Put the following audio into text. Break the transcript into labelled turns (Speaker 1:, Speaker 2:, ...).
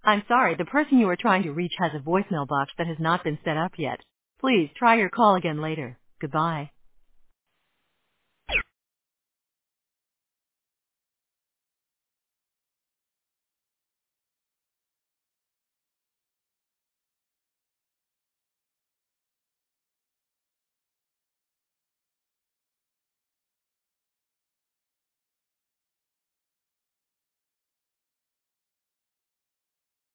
Speaker 1: I'm sorry, the person you are trying to reach has a voicemail box that has not been set up yet. Please try your call again later. Goodbye.